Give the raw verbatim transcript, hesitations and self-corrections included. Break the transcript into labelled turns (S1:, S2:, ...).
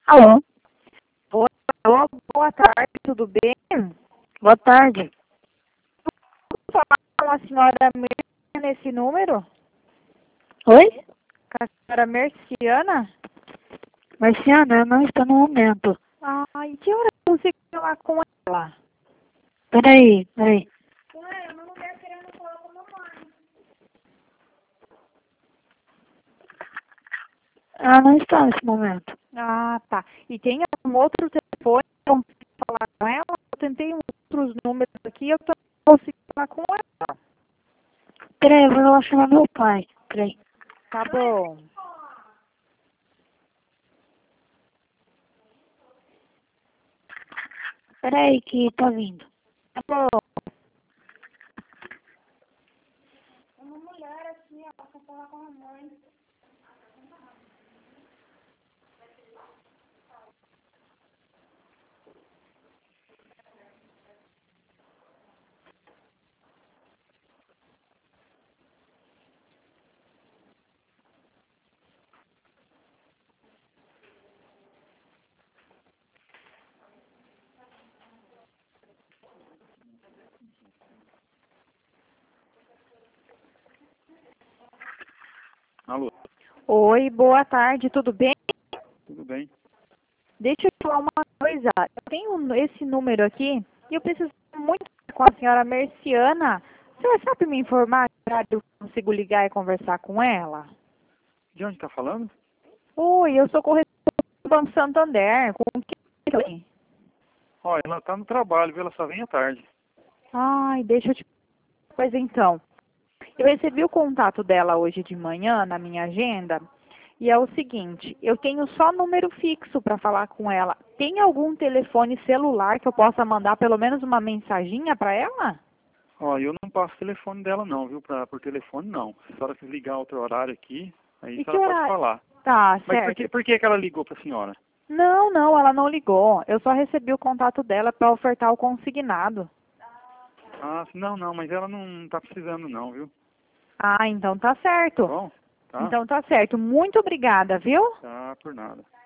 S1: Alô?
S2: Oi, alô, boa tarde, tudo bem?
S1: Boa tarde.
S2: Posso falar com a senhora Merciana nesse número?
S1: Oi?
S2: Com a senhora Merciana?
S1: Marciana, eu não estou no momento.
S2: Ai, que hora eu consigo falar com ela?
S1: Peraí, peraí.
S2: Ué, meu mulher querendo falar com a mamãe.
S1: Ela não está nesse momento.
S2: Ah, tá. E tem um outro telefone para falar com ela? Eu tentei outros números aqui, eu tô não consigo falar com ela.
S1: Peraí, eu vou lá chamar meu pai. Peraí.
S2: Tá bom.
S1: Peraí que tá vindo.
S2: Tá bom.
S3: Uma mulher aqui, ó, pra falar com a mãe.
S4: Alô,
S2: Oi, boa tarde, tudo bem?
S4: tudo bem?
S2: Deixa eu falar uma coisa. Eu tenho esse número aqui e eu preciso muito com a senhora Merciana. A senhora sabe me informar que horário eu consigo ligar e conversar com ela?
S4: De onde está falando?
S2: Oi, eu sou corretora do Banco Santander. Com quem?
S4: Ó, ela está no trabalho, viu? Ela só vem à tarde.
S2: Ai, deixa eu te... Pois então, eu recebi o contato dela hoje de manhã na minha agenda. E é o seguinte, eu tenho só número fixo para falar com ela. Tem algum telefone celular que eu possa mandar pelo menos uma mensaginha para ela?
S4: Ó, eu não passo o telefone dela não, viu? Pra, por telefone não. Se a senhora quiser ligar outro horário aqui, aí
S2: E
S4: a
S2: que
S4: senhora pode
S2: horário?
S4: falar.
S2: Tá,
S4: Mas por
S2: certo.
S4: que, por que que ela ligou para a senhora?
S2: Não, não, ela não ligou. Eu só recebi o contato dela para ofertar o consignado.
S4: Ah, não, não, mas ela não está precisando não, viu?
S2: Ah, então tá
S4: Tá
S2: certo.
S4: bom? Tá?
S2: Então tá certo. Muito obrigada, viu?
S4: Tá, por nada.